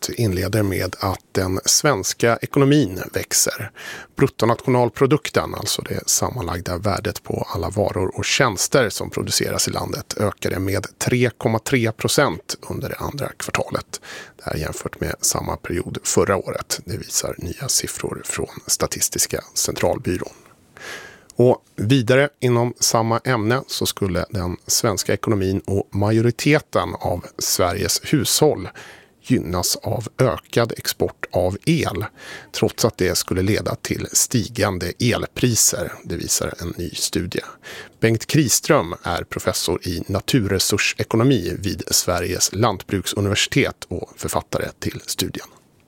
inleder med att den svenska ekonomin växer. Bruttonationalprodukten, alltså det sammanlagda värdet på alla varor och tjänster som produceras i landet, ökade med 3,3% under det andra kvartalet. Det här jämfört med samma period förra året. Det visar nya siffror från Statistiska centralbyrån. Och vidare inom samma ämne så skulle den svenska ekonomin och majoriteten av Sveriges hushåll gynnas av ökad export av el, trots att det skulle leda till stigande elpriser, det visar en ny studie. Bengt Kriström är professor i naturresursekonomi vid Sveriges lantbruksuniversitet och författare till studien.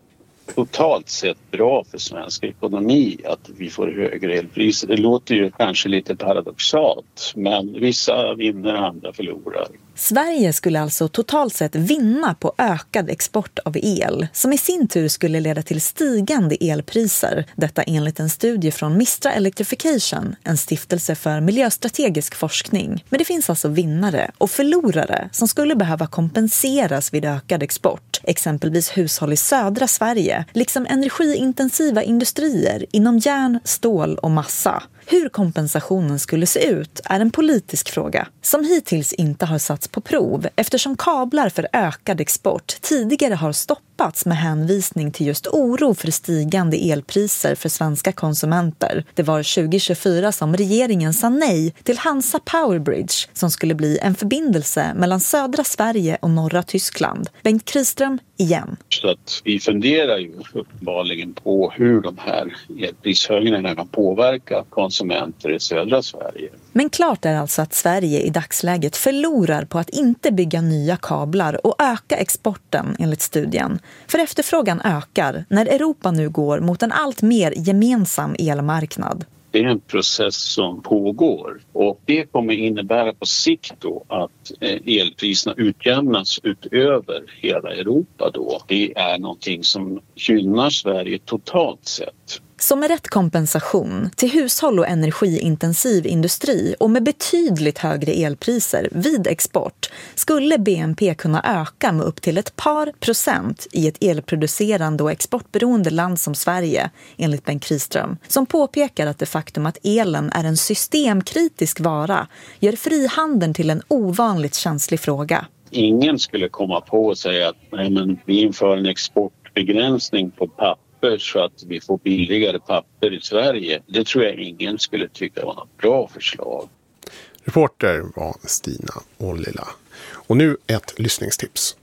Totalt sett bra för svensk ekonomi att vi får högre elpriser. Det låter ju kanske lite paradoxalt, men vissa vinner, andra förlorar. Sverige skulle alltså totalt sett vinna på ökad export av el, som i sin tur skulle leda till stigande elpriser. Detta enligt en studie från Mistra Electrification, en stiftelse för miljöstrategisk forskning. Men det finns alltså vinnare och förlorare som skulle behöva kompenseras vid ökad export. Exempelvis hushåll i södra Sverige, liksom energiintensiva industrier inom järn, stål och massa. Hur kompensationen skulle se ut är en politisk fråga som hittills inte har satts på prov eftersom kablar för ökad export tidigare har stoppats med hänvisning till just oro för stigande elpriser för svenska konsumenter. Det var 2024 som regeringen sa nej till Hansa Powerbridge som skulle bli en förbindelse mellan södra Sverige och norra Tyskland. Bengt Kriström igen. Så att vi funderar ju uppenbarligen på hur de här elprishöjningarna kan påverka konsumenter i södra Sverige. Men klart är alltså att Sverige i dagsläget förlorar på att inte bygga nya kablar och öka exporten enligt studien. För efterfrågan ökar när Europa nu går mot en allt mer gemensam elmarknad. Det är en process som pågår och det kommer innebära på sikt då att elpriserna utjämnas utöver hela Europa då. Det är någonting som gynnar Sverige totalt sett. Som med rätt kompensation till hushåll och energiintensiv industri och med betydligt högre elpriser vid export skulle BNP kunna öka med upp till ett par procent i ett elproducerande och exportberoende land som Sverige, enligt Bengt Kriström, som påpekar att det faktum att elen är en systemkritisk vara gör frihandeln till en ovanligt känslig fråga. Ingen skulle komma på och säga att nej, men vi inför en exportbegränsning på papper så att vi får billigare papper i Sverige. Det tror jag ingen skulle tycka var något bra förslag. Reporter var Stina Ollila. Och nu ett lyssningstips.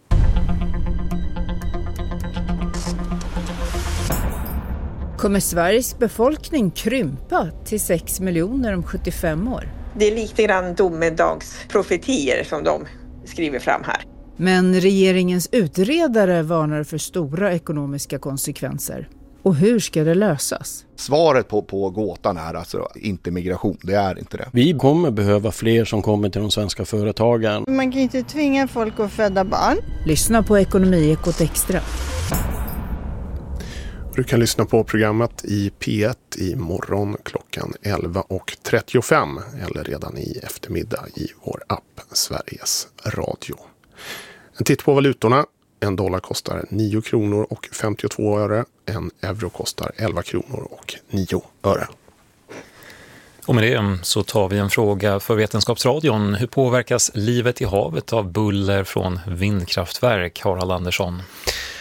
Kommer Sveriges befolkning krympa till 6 miljoner om 75 år? Det är lite grann domedagsprofetier som de skriver fram här. Men regeringens utredare varnar för stora ekonomiska konsekvenser. Och hur ska det lösas? Svaret på gåtan är alltså inte migration, det är inte det. Vi kommer behöva fler som kommer till de svenska företagen. Man kan inte tvinga folk att föda barn. Lyssna på Ekonomiekot Extra. Du kan lyssna på programmet i P1 i morgon klockan 11:35 eller redan i eftermiddag i vår app Sveriges Radio. En titt på valutorna. En dollar kostar 9 kronor och 52 öre. En euro kostar 11 kronor och 9 öre. Och med det så tar vi en fråga för Vetenskapsradion. Hur påverkas livet i havet av buller från vindkraftverk, Harald Andersson?